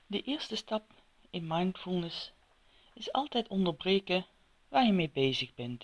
De eerste stap in mindfulness is altijd onderbreken waar je mee bezig bent.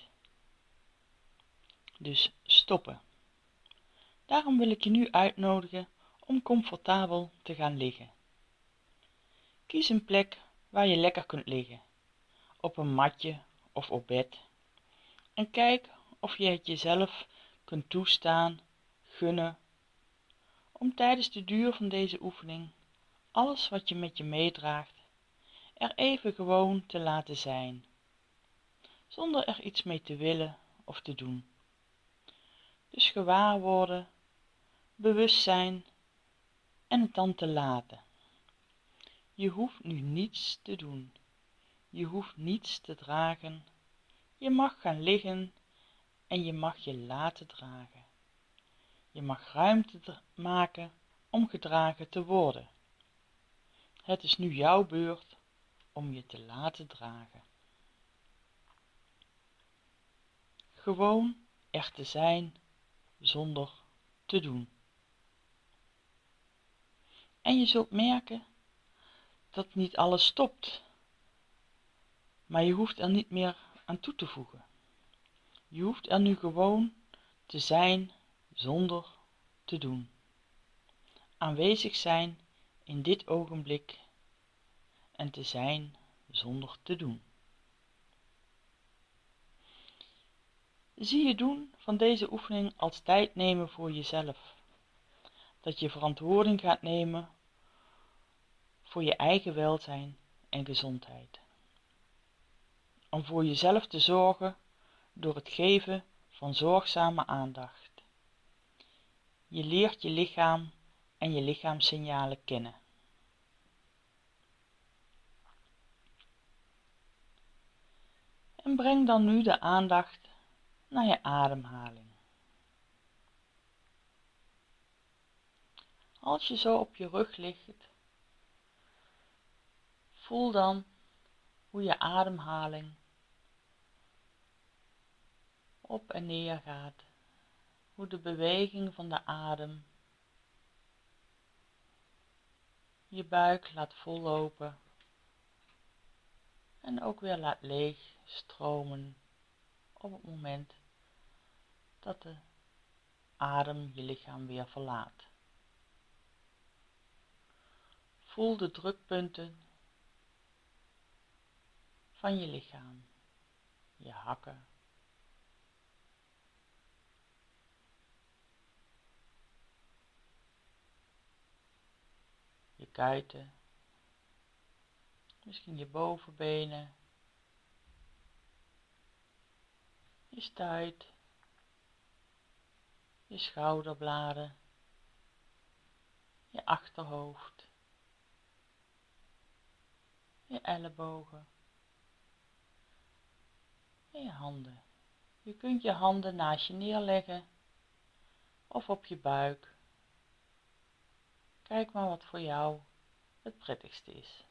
Dus stoppen. Daarom wil ik je nu uitnodigen om comfortabel te gaan liggen. Kies een plek waar je lekker kunt liggen, op een matje of op bed. En kijk of je het jezelf kunt toestaan, gunnen, om tijdens de duur van deze oefening alles wat je met je meedraagt er even gewoon te laten zijn, zonder er iets mee te willen of te doen. Dus gewaar worden, bewustzijn en het dan te laten. Je hoeft nu niets te doen, je hoeft niets te dragen, je mag gaan liggen en je mag je laten dragen. Je mag ruimte maken om gedragen te worden. Het is nu jouw beurt om je te laten dragen. Gewoon er te zijn zonder te doen. En je zult merken dat niet alles stopt, maar je hoeft er niet meer aan toe te voegen. Je hoeft er nu gewoon te zijn zonder te doen. Aanwezig zijn in dit ogenblik en te zijn zonder te doen. Zie je doen van deze oefening als tijd nemen voor jezelf. Dat je verantwoording gaat nemen voor je eigen welzijn en gezondheid. Om voor jezelf te zorgen door het geven van zorgzame aandacht. Je leert je lichaam en je lichaamssignalen kennen. En breng dan nu de aandacht naar je ademhaling. Als je zo op je rug ligt, voel dan hoe je ademhaling op en neer gaat, hoe de beweging van de adem je buik laat vollopen en ook weer laat leeg stromen op het moment dat de adem je lichaam weer verlaat. Voel de drukpunten van je lichaam, je hakken, je kuiten, misschien je bovenbenen, je stuit, je schouderbladen, je achterhoofd, je ellebogen en je handen. Je kunt je handen naast je neerleggen of op je buik. Kijk maar wat voor jou het prettigste is.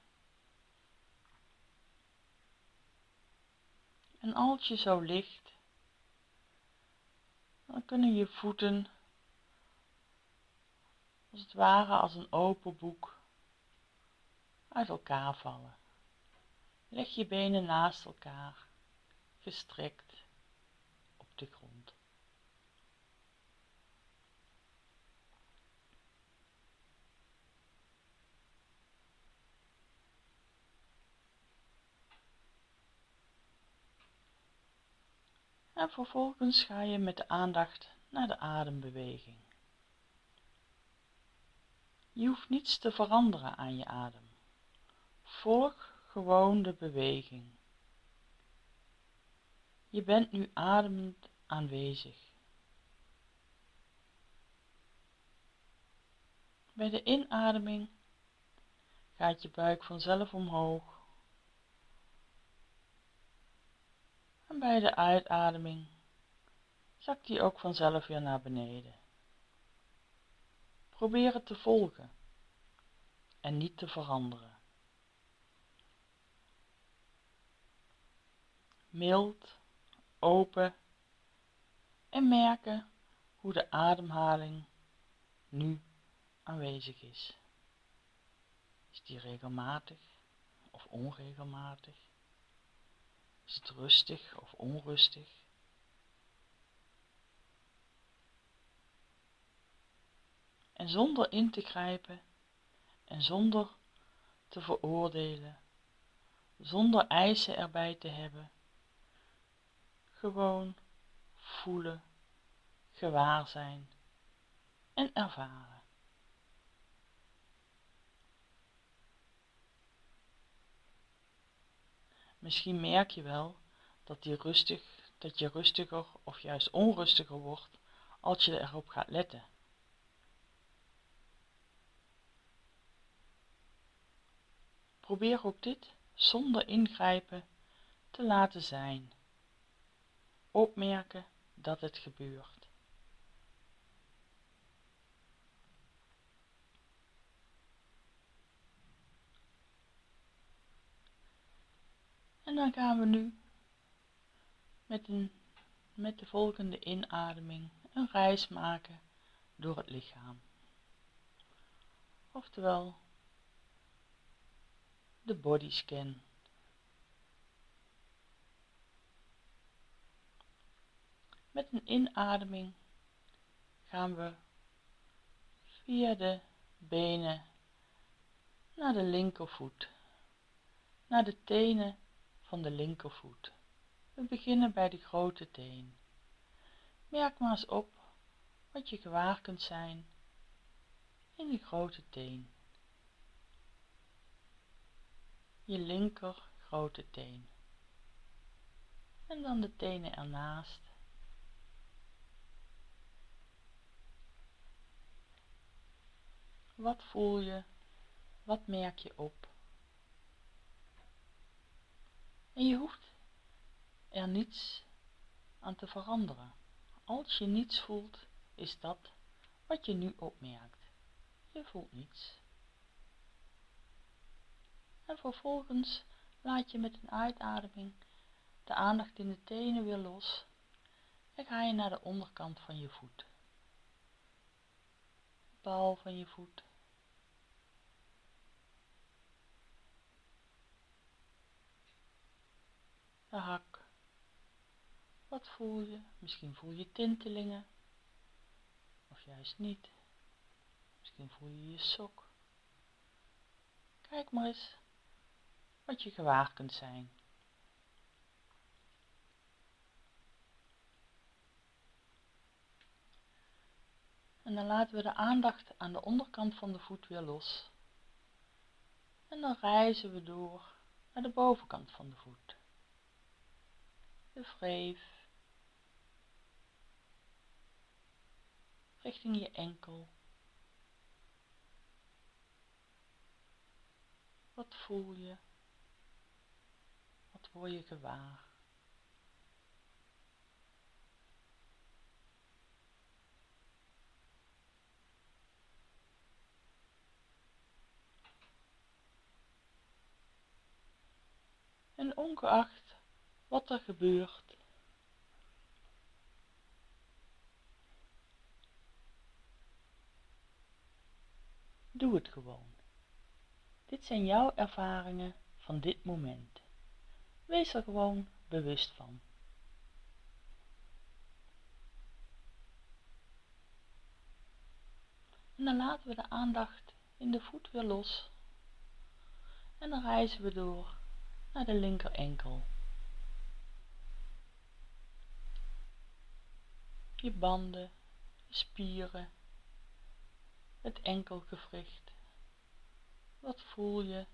En als je zo ligt, dan kunnen je voeten als het ware als een open boek uit elkaar vallen. Leg je benen naast elkaar, gestrekt op de grond. En vervolgens ga je met de aandacht naar de adembeweging. Je hoeft niets te veranderen aan je adem. Volg gewoon de beweging. Je bent nu ademend aanwezig. Bij de inademing gaat je buik vanzelf omhoog. En bij de uitademing zakt die ook vanzelf weer naar beneden. Probeer het te volgen en niet te veranderen. Mild, open en merken hoe de ademhaling nu aanwezig is. Is die regelmatig of onregelmatig? Is het rustig of onrustig? En zonder in te grijpen en zonder te veroordelen, zonder eisen erbij te hebben, gewoon voelen, gewaar zijn en ervaren. Misschien merk je wel dat je rustiger of juist onrustiger wordt als je erop gaat letten. Probeer ook dit zonder ingrijpen te laten zijn. Opmerken dat het gebeurt. En dan gaan we nu met de volgende inademing een reis maken door het lichaam. Oftewel de bodyscan. Met een inademing gaan we via de benen naar de linkervoet, naar de tenen van de linkervoet. We beginnen bij de grote teen. Merk maar eens op wat je gewaar kunt zijn in de grote teen. Je linker grote teen. En dan de tenen ernaast. Wat voel je? Wat merk je op? En je hoeft er niets aan te veranderen. Als je niets voelt, is dat wat je nu opmerkt. Je voelt niets. En vervolgens laat je met een uitademing de aandacht in de tenen weer los en ga je naar de onderkant van je voet. De bal van je voet. De hak. Wat voel je? Misschien voel je tintelingen. Of juist niet. Misschien voel je je sok. Kijk maar eens wat je gewaar kunt zijn. En dan laten we de aandacht aan de onderkant van de voet weer los. En dan reizen we door naar de bovenkant van de voet. De wreef. Richting je enkel. Wat voel je? Wat word je gewaar? En ongeacht wat er gebeurt, doe het gewoon. Dit zijn jouw ervaringen van dit moment. Wees er gewoon bewust van. En dan laten we de aandacht in de voet weer los. En dan reizen we door naar de linker enkel. Je banden, je spieren, het enkelgewricht. Wat voel je?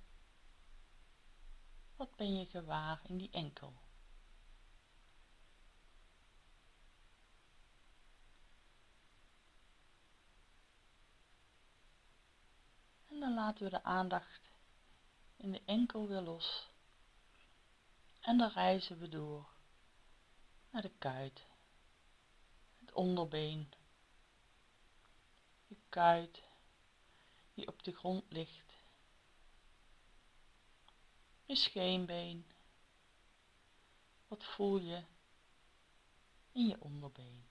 Wat ben je gewaar in die enkel? En dan laten we de aandacht in de enkel weer los. En dan reizen we door naar de kuit, het onderbeen, je kuit die op de grond ligt, je scheenbeen. Wat voel je in je onderbeen?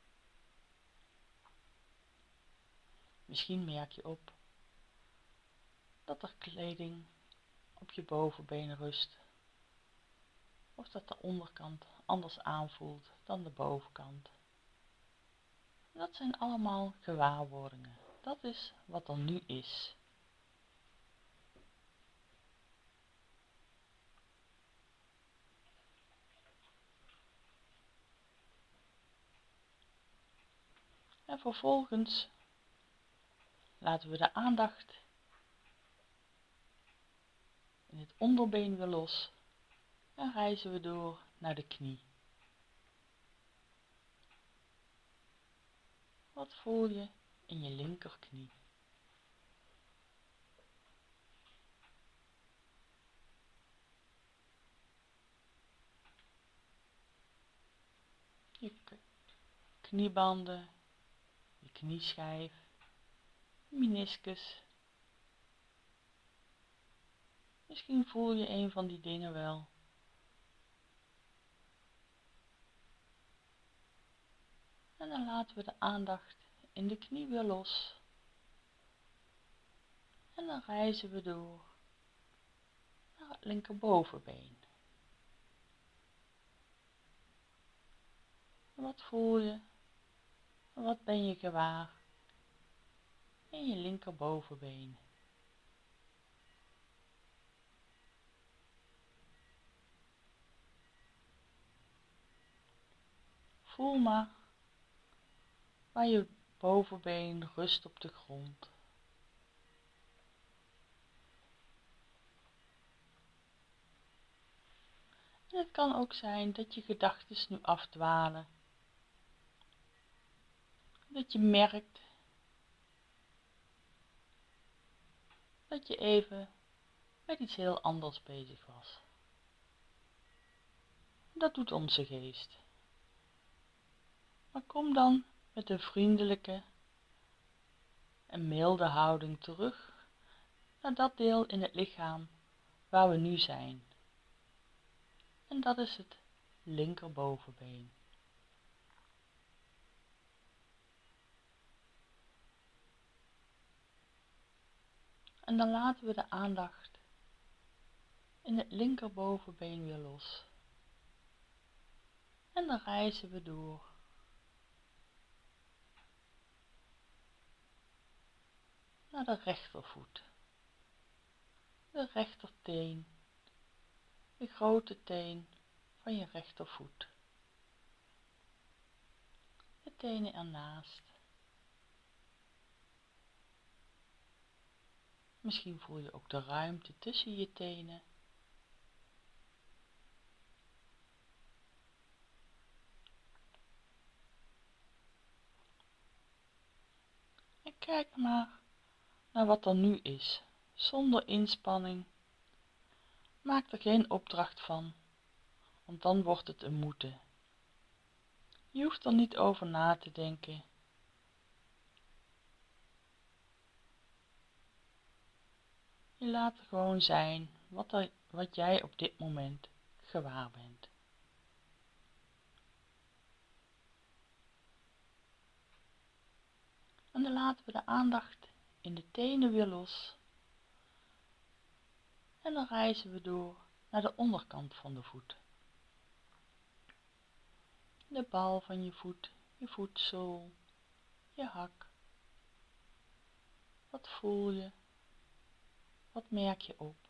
Misschien merk je op dat er kleding op je bovenbeen rust, of dat de onderkant anders aanvoelt dan de bovenkant. Dat zijn allemaal gewaarwordingen. Dat is wat er nu is. En vervolgens laten we de aandacht in het onderbeen weer los en reizen we door naar de knie. Wat voel je in je linkerknie? Je kniebanden, je knieschijf, meniscus. Misschien voel je een van die dingen wel. En dan laten we de aandacht in de knie weer los. En dan reizen we door naar het linkerbovenbeen. Wat voel je? Wat ben je gewaar in je linkerbovenbeen? Voel maar waar je bovenbeen rust op de grond. En het kan ook zijn dat je gedachten nu afdwalen. Dat je merkt dat je even met iets heel anders bezig was. Dat doet onze geest. Maar kom dan met een vriendelijke en milde houding terug naar dat deel in het lichaam waar we nu zijn. En dat is het linkerbovenbeen. En dan laten we de aandacht in het linkerbovenbeen weer los. En dan reizen we door naar de rechtervoet. De rechterteen, de grote teen van je rechtervoet. De tenen ernaast. Misschien voel je ook de ruimte tussen je tenen. En kijk maar naar wat er nu is, zonder inspanning. Maak er geen opdracht van, want dan wordt het een moeten. Je hoeft er niet over na te denken. Je laat er gewoon zijn wat jij op dit moment gewaar bent. En dan laten we de aandacht in de tenen weer los. En dan reizen we door naar de onderkant van de voet. De bal van je voetzool, je hak. Wat voel je? Wat merk je op?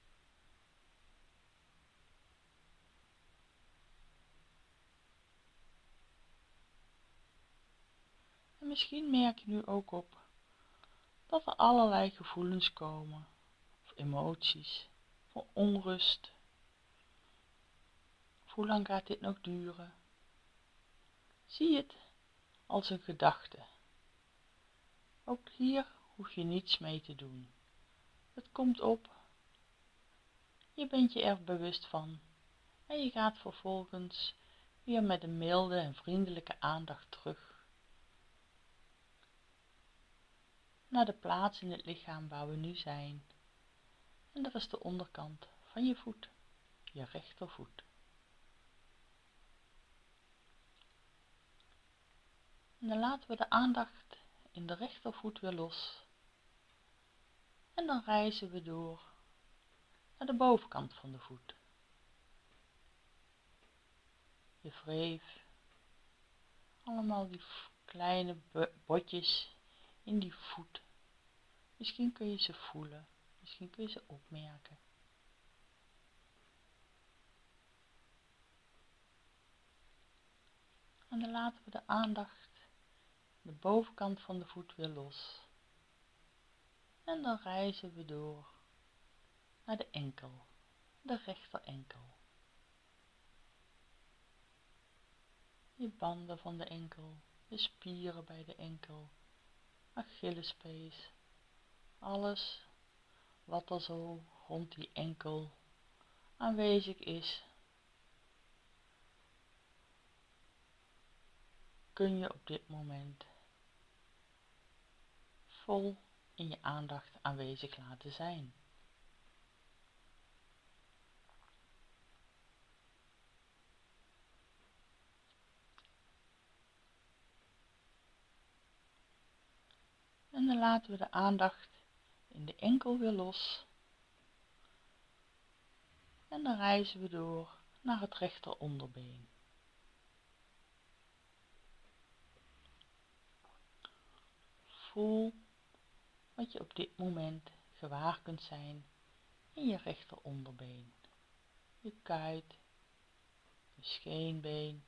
En misschien merk je nu ook op dat er allerlei gevoelens komen, of emoties, van onrust. Of hoe lang gaat dit nog duren? Zie het als een gedachte. Ook hier hoef je niets mee te doen. Het komt op, je bent je er bewust van en je gaat vervolgens weer met een milde en vriendelijke aandacht terug naar de plaats in het lichaam waar we nu zijn. En dat is de onderkant van je voet, je rechtervoet. En dan laten we de aandacht in de rechtervoet weer los. En dan reizen we door naar de bovenkant van de voet. Je wreef, allemaal die kleine botjes in die voet. Misschien kun je ze voelen, misschien kun je ze opmerken. En dan laten we de aandacht de bovenkant van de voet weer los. En dan reizen we door naar de enkel, de rechter enkel. Je banden van de enkel, de spieren bij de enkel, Achillespees, alles wat er zo rond die enkel aanwezig is, kun je op dit moment vol in je aandacht aanwezig laten zijn. En dan laten we de aandacht in de enkel weer los. En dan reizen we door naar het rechter onderbeen. Voel wat je op dit moment gewaar kunt zijn in je rechter onderbeen. Je kuit, je scheenbeen.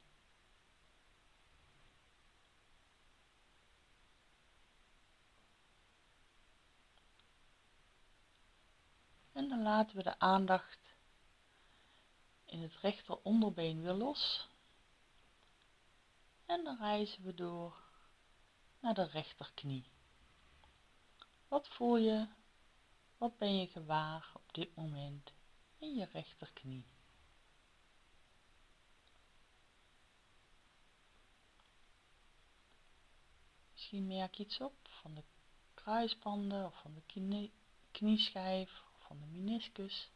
En dan laten we de aandacht in het rechter onderbeen weer los. En dan reizen we door naar de rechterknie. Wat voel je? Wat ben je gewaar op dit moment in je rechterknie? Misschien merk je iets op van de kruisbanden of van de knieschijf of van de meniscus.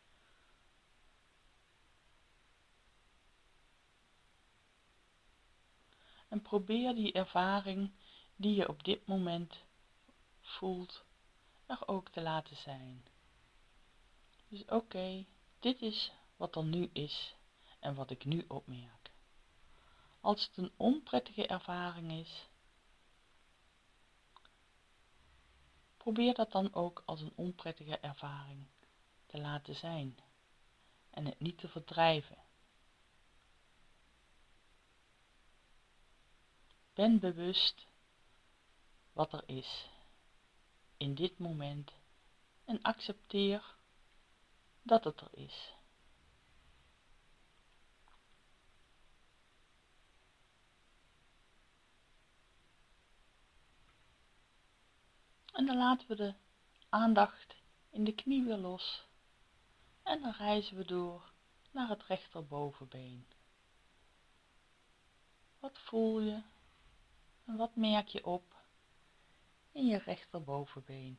En probeer die ervaring die je op dit moment voelt er ook te laten zijn. Dus oké, dit is wat er nu is en wat ik nu opmerk. Als het een onprettige ervaring is, probeer dat dan ook als een onprettige ervaring te laten zijn en het niet te verdrijven. Ben bewust wat er is in dit moment en accepteer dat het er is. En dan laten we de aandacht in de knie weer los en dan reizen we door naar het rechterbovenbeen. Wat voel je en wat merk je op in je rechterbovenbeen?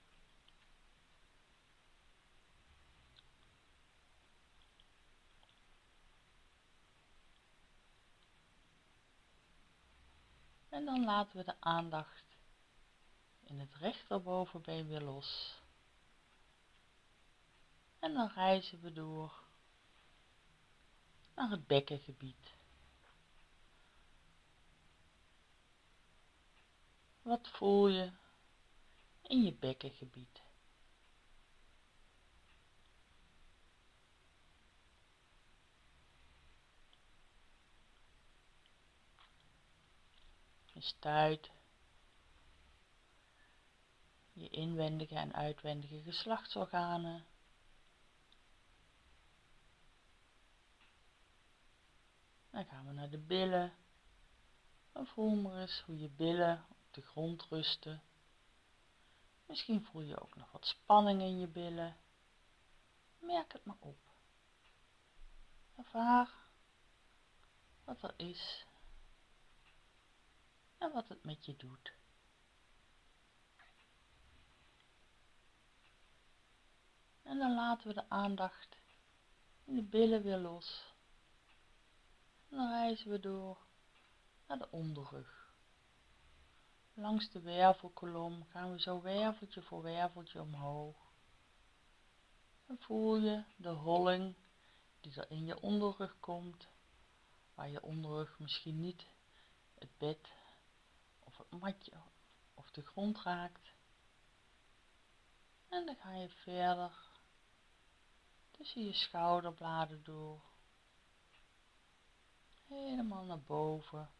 En dan laten we de aandacht in het rechterbovenbeen weer los. En dan reizen we door naar het bekkengebied. Wat voel je in je bekkengebied? Je stuit je inwendige en uitwendige geslachtsorganen. Dan gaan we naar de billen. En voel maar eens hoe je billen op de grond rusten. Misschien voel je ook nog wat spanning in je billen. Merk het maar op. Ervaar wat er is en wat het met je doet. En dan laten we de aandacht in de billen weer los. En dan reizen we door naar de onderrug. Langs de wervelkolom gaan we zo werveltje voor werveltje omhoog. En voel je de holling die er in je onderrug komt, waar je onderrug misschien niet het bed of het matje of de grond raakt. En dan ga je verder tussen je schouderbladen door, helemaal naar boven.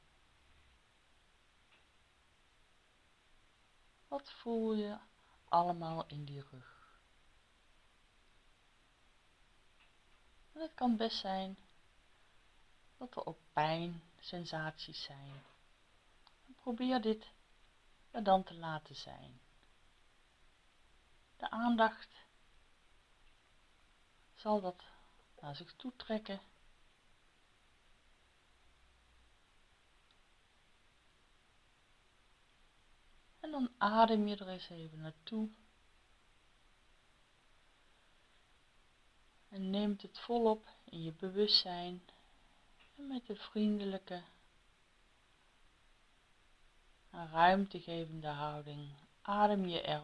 Wat voel je allemaal in die rug? En het kan best zijn dat er ook pijnsensaties zijn. En probeer dit er dan te laten zijn. De aandacht zal dat naar zich toe trekken. En dan adem je er eens even naartoe. En neemt het volop in je bewustzijn. En met een vriendelijke en ruimtegevende houding adem je er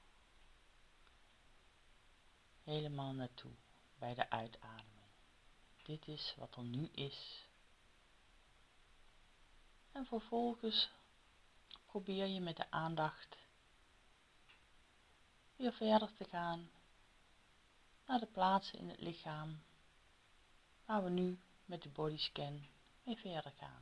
helemaal naartoe bij de uitademing. Dit is wat er nu is. En vervolgens probeer je met de aandacht weer verder te gaan naar de plaatsen in het lichaam waar we nu met de bodyscan mee verder gaan.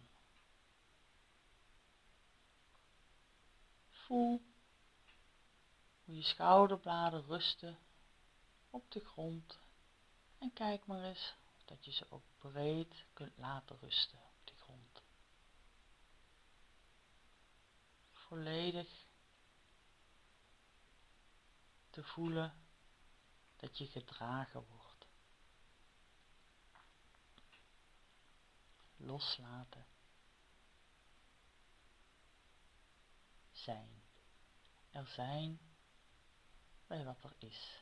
Voel hoe je schouderbladen rusten op de grond en kijk maar eens dat je ze ook breed kunt laten rusten op de grond. Volledig te voelen dat je gedragen wordt. Loslaten. Zijn. Er zijn bij wat er is.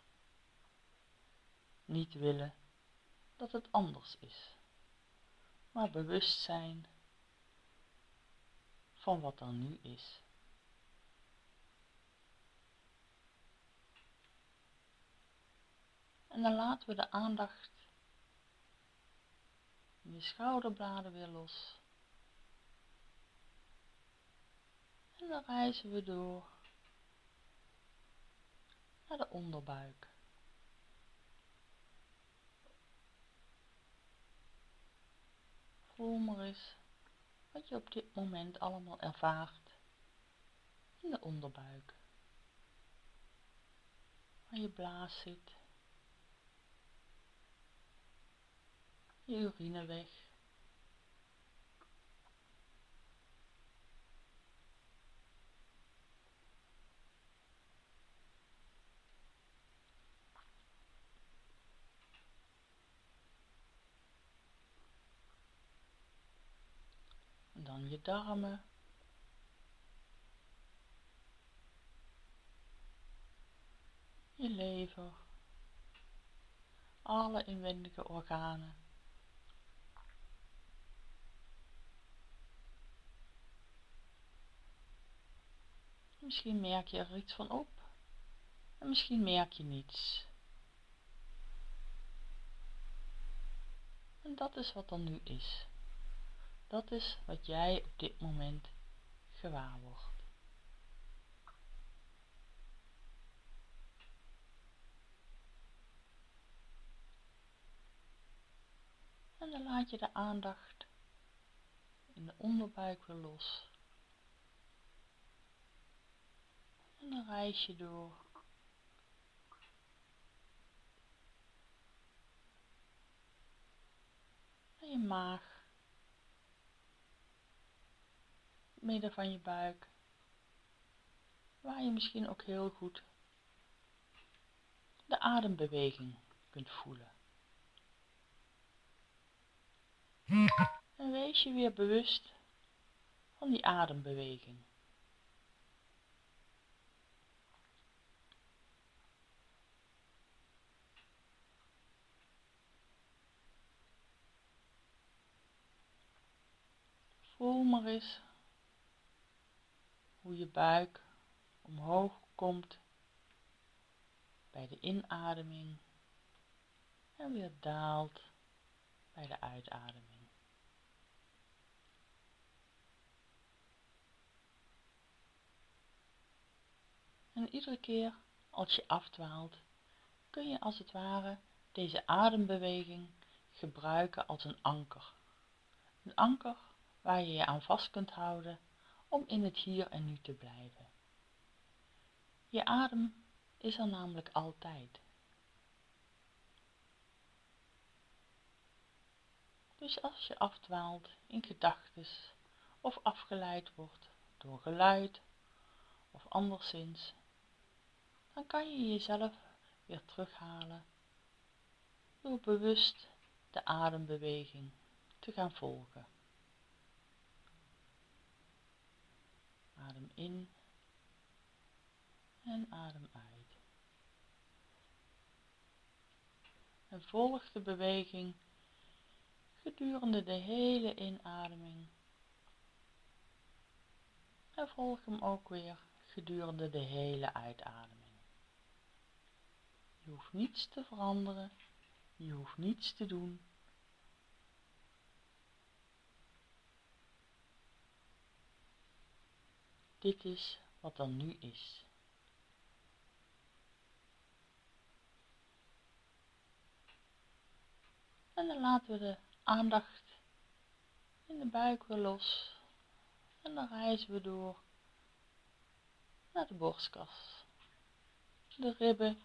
Niet willen dat het anders is, maar bewust zijn van wat er nu is. En dan laten we de aandacht in je schouderbladen weer los. En dan reizen we door naar de onderbuik. Voel maar eens wat je op dit moment allemaal ervaart in de onderbuik. Waar je blaas zit, je urineweg. En dan je darmen. Je lever. Alle inwendige organen. Misschien merk je er iets van op. En misschien merk je niets. En dat is wat er nu is. Dat is wat jij op dit moment gewaar wordt. En dan laat je de aandacht in de onderbuik weer los. En dan reis je door. Naar je maag. Midden van je buik. Waar je misschien ook heel goed de adembeweging kunt voelen. En wees je weer bewust van die adembeweging. Voel maar eens hoe je buik omhoog komt bij de inademing en weer daalt bij de uitademing. En iedere keer als je afdwaalt, kun je als het ware deze adembeweging gebruiken als een anker. Een anker waar je je aan vast kunt houden om in het hier en nu te blijven. Je adem is er namelijk altijd. Dus als je afdwaalt in gedachtes of afgeleid wordt door geluid of anderszins, dan kan je jezelf weer terughalen door bewust de adembeweging te gaan volgen. Adem in en adem uit. En volg de beweging gedurende de hele inademing. En volg hem ook weer gedurende de hele uitademing. Je hoeft niets te veranderen, je hoeft niets te doen. Dit is wat er nu is. En dan laten we de aandacht in de buik weer los. En dan reizen we door naar de borstkas, de ribben,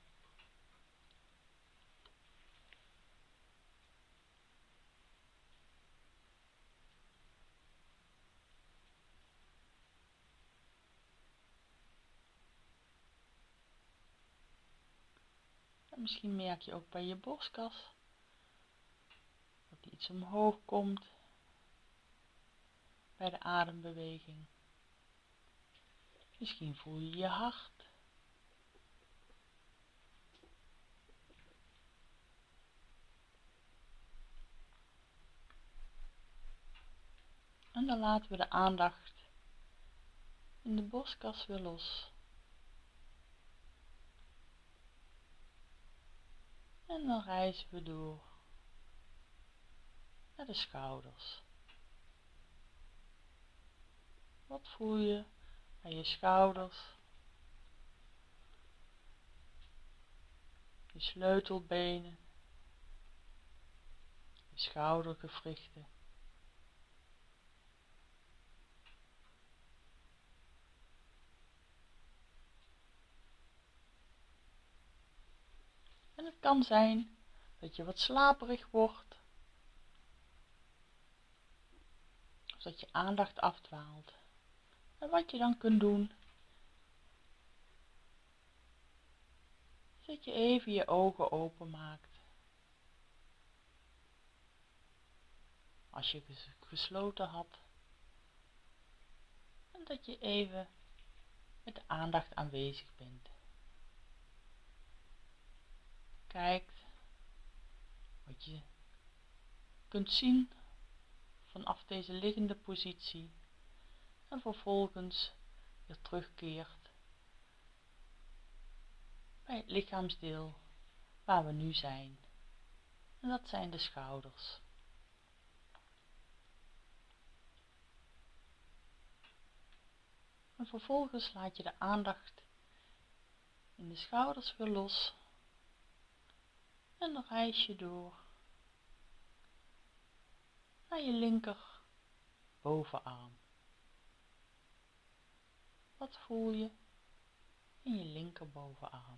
en misschien merk je ook bij je borstkas dat die iets omhoog komt bij de adembeweging. Misschien voel je je hart. En dan laten we de aandacht in de borstkas weer los. En dan reizen we door naar de schouders. Wat voel je bij je schouders? Je sleutelbenen, je schoudergewrichten. En het kan zijn dat je wat slaperig wordt, of dat je aandacht afdwaalt. En wat je dan kunt doen, is dat je even je ogen openmaakt. Als je gesloten had. En dat je even met de aandacht aanwezig bent. Kijkt wat je kunt zien vanaf deze liggende positie en vervolgens weer terugkeert bij het lichaamsdeel waar we nu zijn. En dat zijn de schouders. En vervolgens laat je de aandacht in de schouders weer los en dan reis je door naar je linker bovenarm. Wat voel je in je linker bovenarm?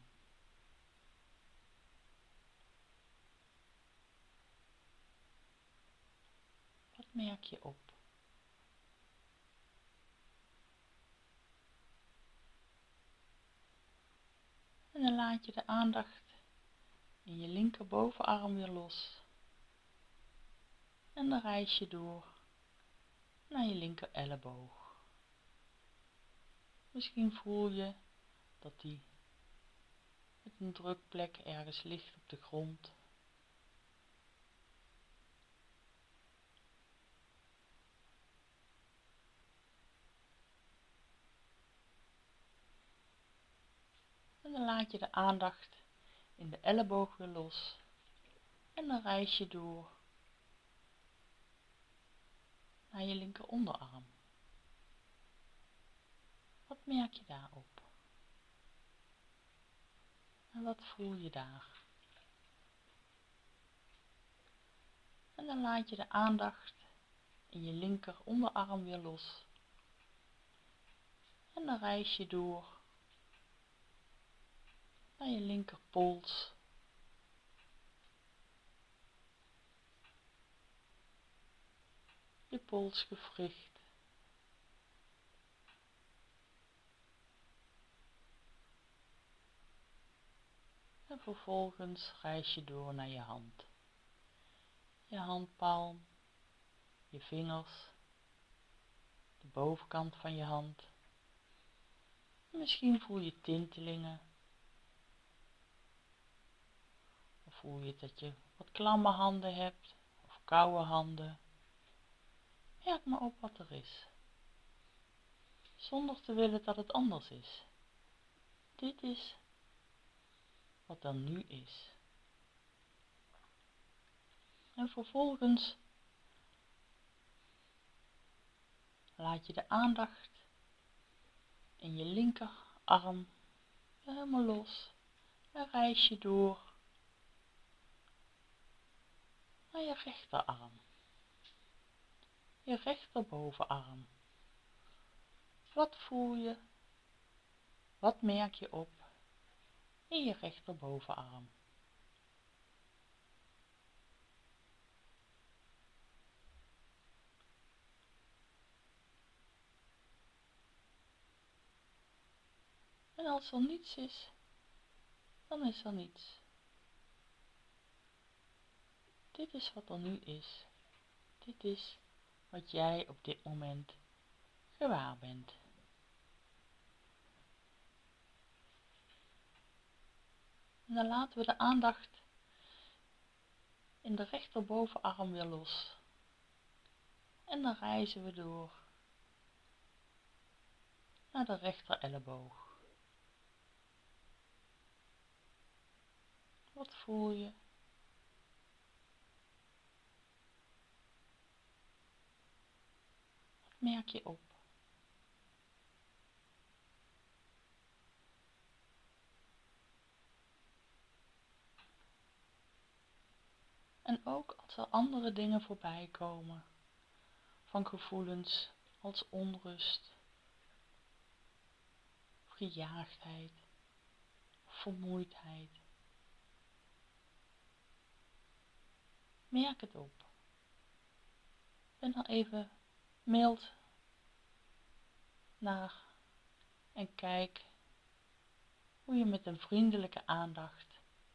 Wat merk je op? En dan laat je de aandacht in je linker bovenarm weer los. En dan reis je door naar je linker elleboog. Misschien voel je dat die met een drukplek ergens ligt op de grond. dan laat je de aandacht in de elleboog weer los en dan reis je door naar je linker onderarm. Wat merk je daarop? En wat voel je daar? En dan laat je de aandacht in je linker onderarm weer los. En dan reis je door naar je linker pols. Je polsgewricht. En vervolgens reis je door naar je hand. Je handpalm, je vingers, de bovenkant van je hand. Misschien voel je tintelingen. Of voel je dat je wat klamme handen hebt of koude handen. Merk maar op wat er is. Zonder te willen dat het anders is. Dit is wat er nu is. En vervolgens laat je de aandacht in je linkerarm helemaal los en reis je door naar je rechterarm, je rechterbovenarm. Wat voel je? Wat merk je op in je rechterbovenarm? En als er niets is, dan is er niets. Dit is wat er nu is. Dit is wat jij op dit moment gewaar bent. En dan laten we de aandacht in de rechterbovenarm weer los. En dan reizen we door naar de rechter elleboog. Wat voel je? Wat merk je op? En ook als er andere dingen voorbij komen, van gevoelens als onrust, gejaagdheid, vermoeidheid. Merk het op. Ben er even mild naar en kijk hoe je met een vriendelijke aandacht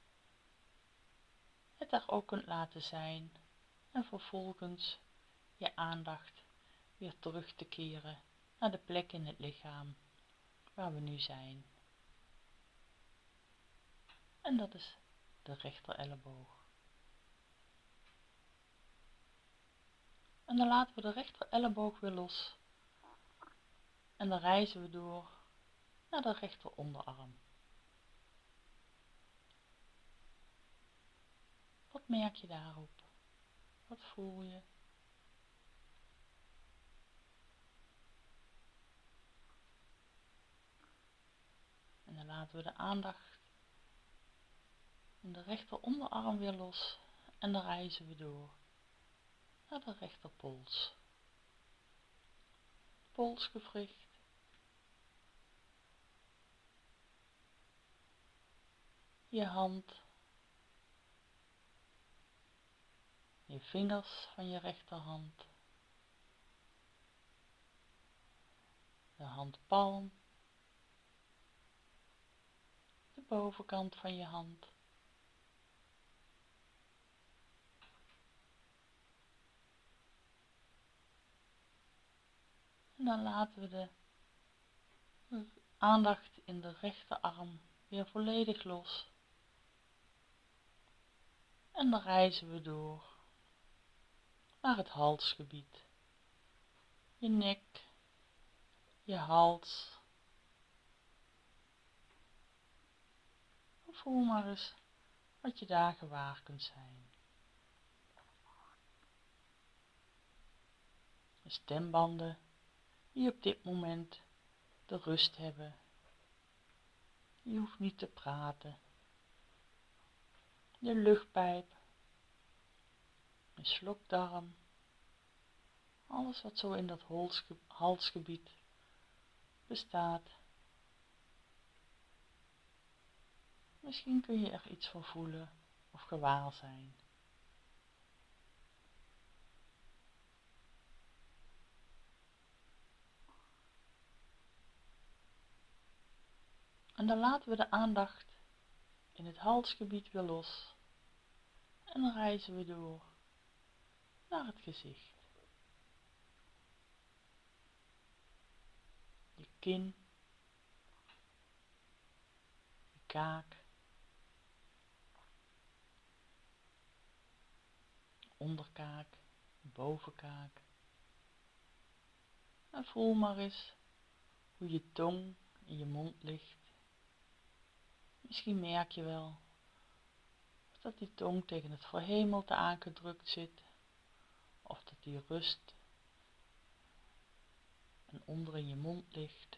het daar ook kunt laten zijn en vervolgens je aandacht weer terug te keren naar de plek in het lichaam waar we nu zijn. En dat is de rechter elleboog. En dan laten we de rechter elleboog weer los. En dan reizen we door naar de rechter onderarm. Wat merk je daarop? Wat voel je? En dan laten we de aandacht in de rechter onderarm weer los. En dan reizen we door naar de rechterpols. Polsgewricht. Je hand. Je vingers van je rechterhand. De handpalm. De bovenkant van je hand. En dan laten we de aandacht in de rechterarm weer volledig los. En dan reizen we door naar het halsgebied. Je nek, je hals, voel maar eens wat je daar gewaar kunt zijn. De stembanden die op dit moment de rust hebben. Je hoeft niet te praten. De luchtpijp, de slokdarm, alles wat zo in dat halsgebied bestaat. Misschien kun je er iets van voelen of gewaar zijn. En dan laten we de aandacht in het halsgebied weer los. En dan reizen we door naar het gezicht. Je kin, je kaak, onderkaak, bovenkaak. En voel maar eens hoe je tong in je mond ligt. Misschien merk je wel of dat die tong tegen het verhemelte aangedrukt zit, of dat die rust en onder in je mond ligt.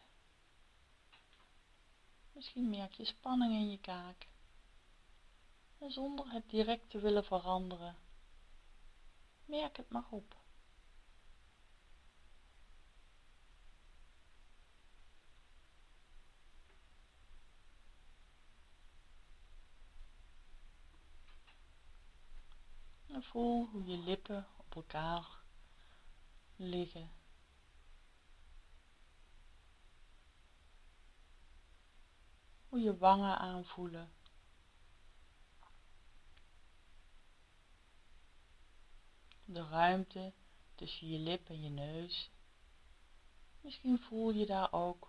Misschien merk je spanning in je kaak. En zonder het direct te willen veranderen, merk het maar op. En voel hoe je lippen op elkaar liggen. Hoe je wangen aanvoelen. De ruimte tussen je lip en je neus. Misschien voel je daar ook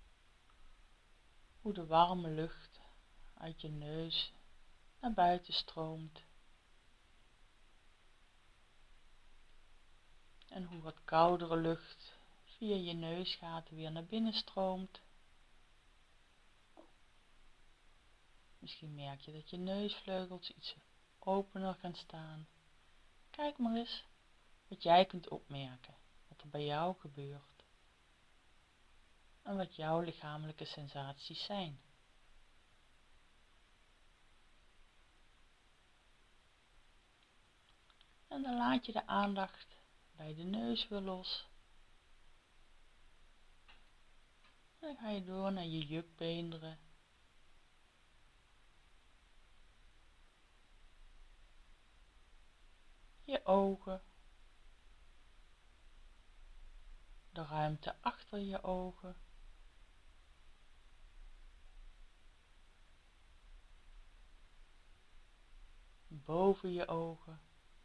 hoe de warme lucht uit je neus naar buiten stroomt. En hoe wat koudere lucht via je neusgaten weer naar binnen stroomt. Misschien merk je dat je neusvleugels iets opener gaan staan. Kijk maar eens wat jij kunt opmerken, wat er bij jou gebeurt. En wat jouw lichamelijke sensaties zijn. En dan laat je de aandacht bij de neus weer los. En dan ga je door naar je jukbeenderen. Je ogen. De ruimte achter je ogen. Boven je ogen.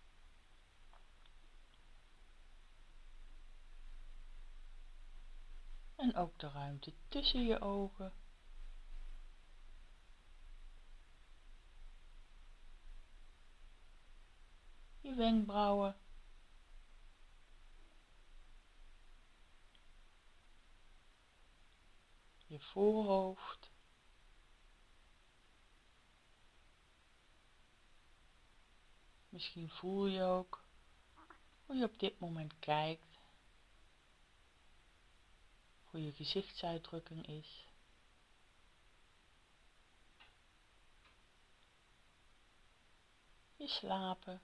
En ook de ruimte tussen je ogen. Je wenkbrauwen. Je voorhoofd. Misschien voel je ook hoe je op dit moment kijkt. Hoe je gezichtsuitdrukking is. Je slapen.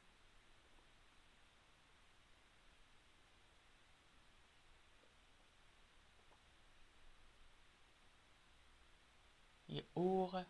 Je oren.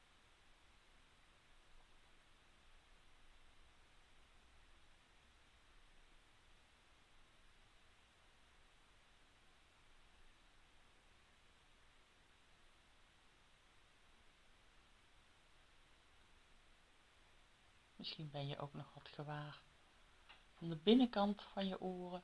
Misschien ben je ook nog wat gewaar van de binnenkant van je oren.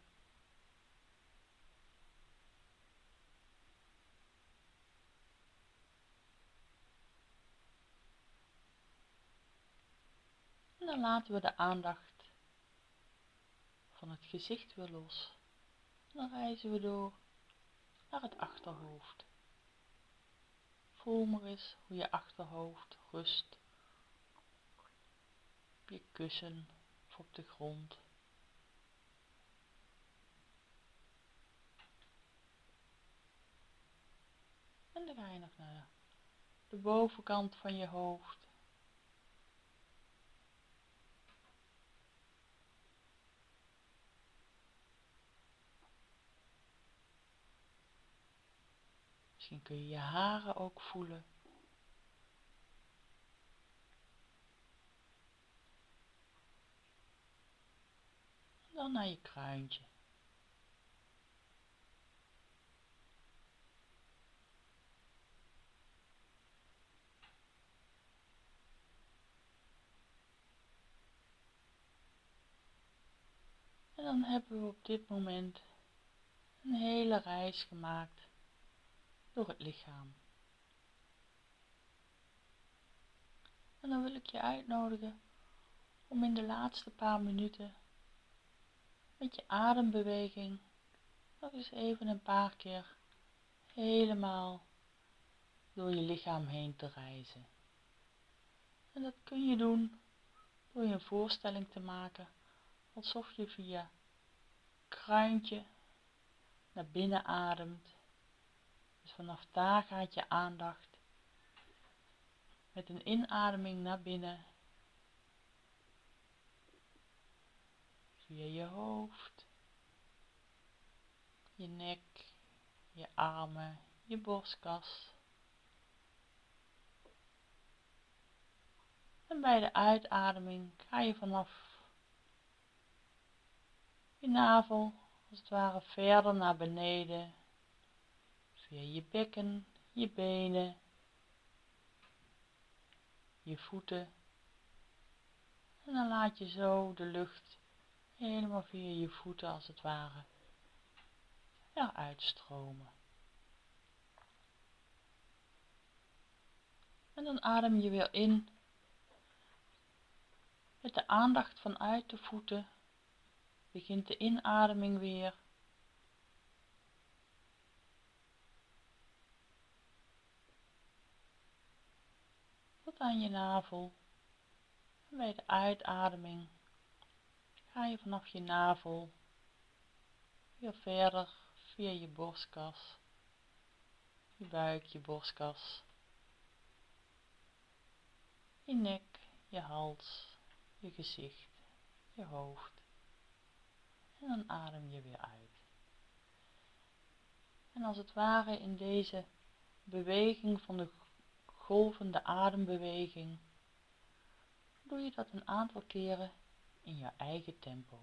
En dan laten we de aandacht van het gezicht weer los. En dan reizen we door naar het achterhoofd. voel maar eens hoe je achterhoofd rust op je kussen of op de grond. En dan ga je nog naar de bovenkant van je hoofd. Misschien kun je je haren ook voelen. En dan naar je kruintje. En dan hebben we op dit moment een hele reis gemaakt door het lichaam. En dan wil ik je uitnodigen om in de laatste paar minuten met je adembeweging nog eens even een paar keer helemaal door je lichaam heen te reizen. En dat kun je doen door je een voorstelling te maken alsof je via kruintje naar binnen ademt. Dus vanaf daar gaat je aandacht met een inademing naar binnen via je hoofd, je nek, je armen, je borstkas. En bij de uitademing ga je vanaf je navel als het ware verder naar beneden via je bekken, je benen, je voeten. En dan laat je zo de lucht helemaal via je voeten als het ware eruit stromen. En dan adem je weer in met de aandacht vanuit de voeten. Begint de inademing weer. Tot aan je navel. En bij de uitademing ga je vanaf je navel weer verder via je borstkas, je buik, je borstkas, je nek, je hals, je gezicht, je hoofd. En dan adem je weer uit. En als het ware in deze beweging van de golvende adembeweging doe je dat een aantal keren in je eigen tempo.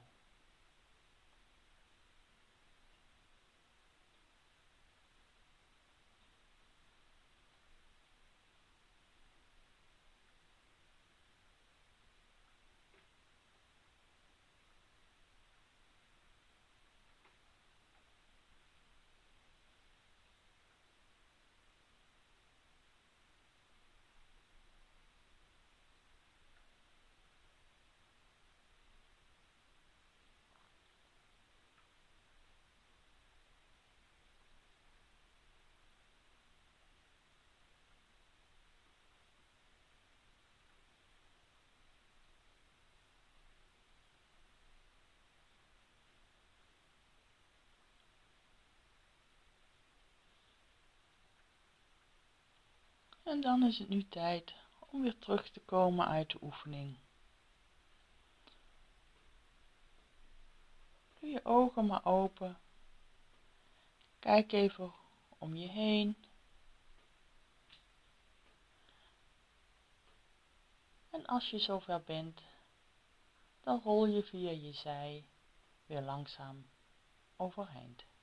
En dan is het nu tijd om weer terug te komen uit de oefening. Doe je ogen maar open. Kijk even om je heen. En als je zover bent, dan rol je via je zij weer langzaam overeind.